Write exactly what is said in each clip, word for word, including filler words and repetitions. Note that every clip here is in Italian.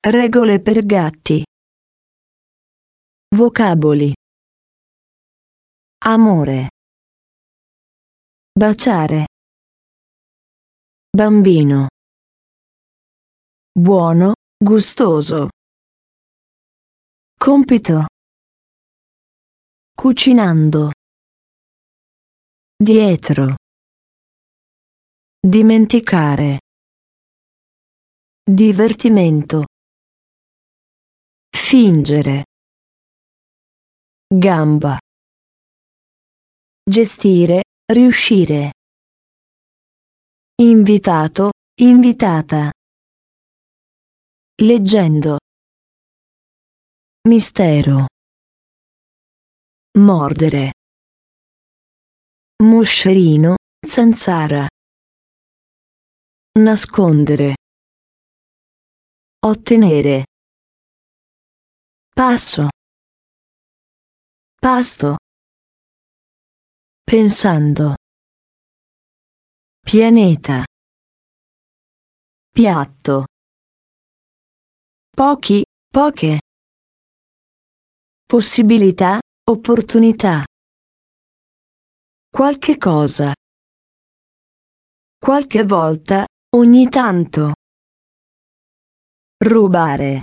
Regole per gatti. Vocaboli. Amore. Baciare. Bambino. Buono, gustoso. Compito. Cucinando. Dietro. Dimenticare. Divertimento. Fingere. Gamba. Gestire, riuscire. Invitato, invitata. Leggendo. Mistero. Mordere. Moscerino, zanzara. Nascondere. Ottenere. Passo. Pasto. Pensando. Pianeta. Piatto. Pochi, poche. Possibilità, opportunità. Qualche cosa. Qualche volta, ogni tanto. Rubare.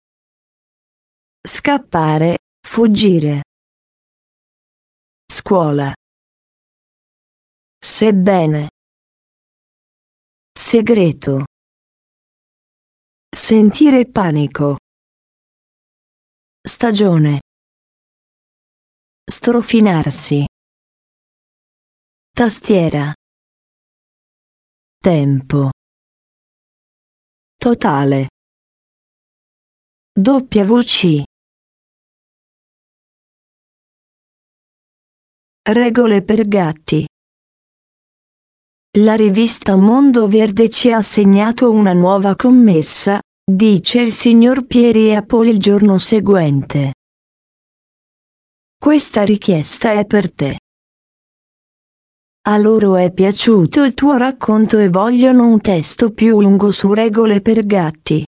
Scappare, fuggire. Scuola. Sebbene. Segreto. Sentire panico. Stagione. Strofinarsi. Tastiera. Tempo. Totale. W C. Regole per gatti. La rivista Mondo Verde ci ha assegnato una nuova commessa, dice il signor Pieri Apple il giorno seguente. Questa richiesta è per te. A loro è piaciuto il tuo racconto e vogliono un testo più lungo su regole per gatti.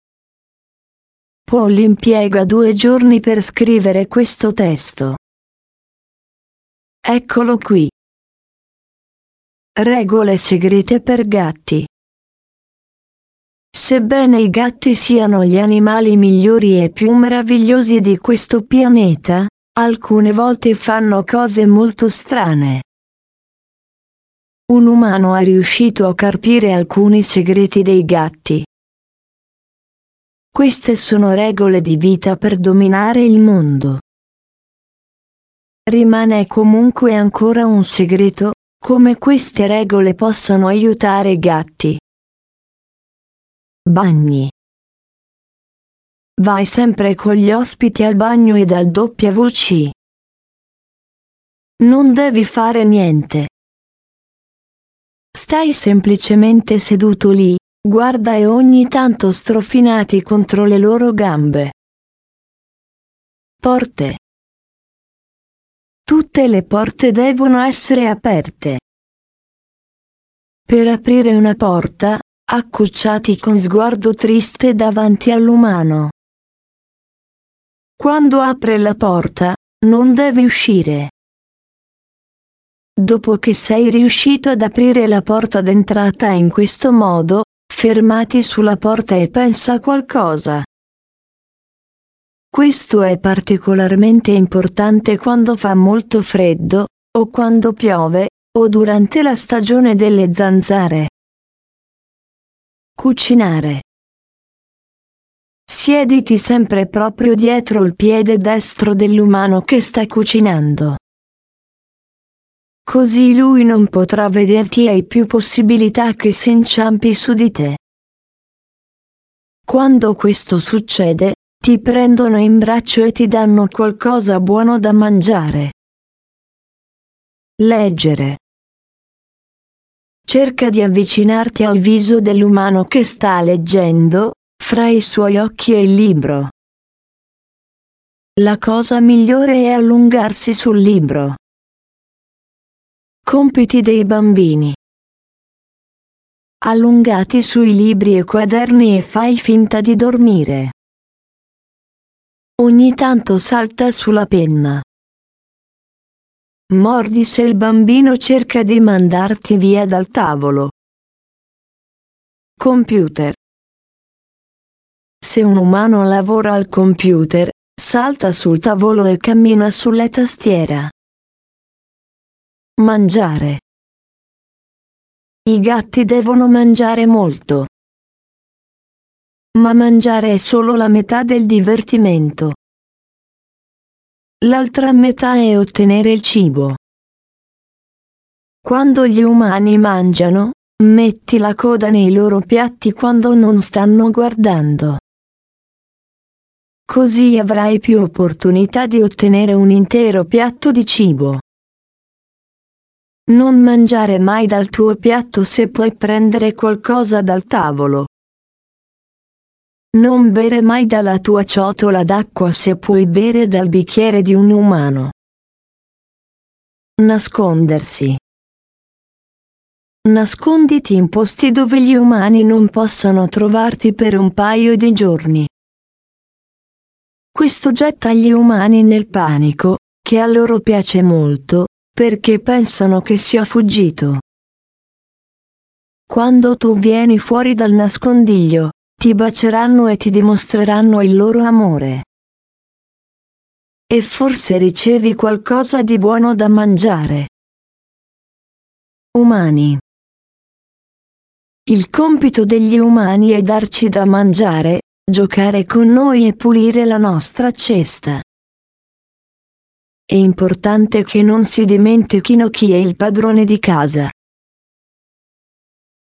Paul impiega due giorni per scrivere questo testo. Eccolo qui. Regole segrete per gatti. Sebbene i gatti siano gli animali migliori e più meravigliosi di questo pianeta, alcune volte fanno cose molto strane. Un umano è riuscito a carpire alcuni segreti dei gatti. Queste sono regole di vita per dominare il mondo. Rimane comunque ancora un segreto, come queste regole possano aiutare i gatti. Bagni. Vai sempre con gli ospiti al bagno e dal W C. Non devi fare niente. Stai semplicemente seduto lì, guarda e ogni tanto strofinati contro le loro gambe. Porte. Tutte le porte devono essere aperte. Per aprire una porta, accucciati con sguardo triste davanti all'umano. Quando apre la porta, non devi uscire. Dopo che sei riuscito ad aprire la porta d'entrata in questo modo, fermati sulla porta e pensa a qualcosa. Questo è particolarmente importante quando fa molto freddo, o quando piove, o durante la stagione delle zanzare. Cucinare. Siediti sempre proprio dietro il piede destro dell'umano che sta cucinando. Così lui non potrà vederti e hai più possibilità che si inciampi su di te. Quando questo succede, ti prendono in braccio e ti danno qualcosa buono da mangiare. Leggere. Cerca di avvicinarti al viso dell'umano che sta leggendo, fra i suoi occhi e il libro. La cosa migliore è allungarsi sul libro. Compiti dei bambini. allungati sui libri e quaderni e fai finta di dormire. Ogni tanto salta sulla penna. Mordi se il bambino cerca di mandarti via dal tavolo. Computer. Se un umano lavora al computer, salta sul tavolo e cammina sulla tastiera. Mangiare. I gatti devono mangiare molto. Ma mangiare è solo la metà del divertimento. L'altra metà è ottenere il cibo. Quando gli umani mangiano, metti la coda nei loro piatti quando non stanno guardando. Così avrai più opportunità di ottenere un intero piatto di cibo. Non mangiare mai dal tuo piatto se puoi prendere qualcosa dal tavolo. Non bere mai dalla tua ciotola d'acqua se puoi bere dal bicchiere di un umano. Nascondersi. Nasconditi in posti dove gli umani non possano trovarti per un paio di giorni. Questo getta gli umani nel panico, che a loro piace molto, perché pensano che sia fuggito. Quando tu vieni fuori dal nascondiglio, ti baceranno e ti dimostreranno il loro amore. E forse ricevi qualcosa di buono da mangiare. Umani. Il compito degli umani è darci da mangiare, giocare con noi e pulire la nostra cesta. È importante che non si dimentichino chi è il padrone di casa.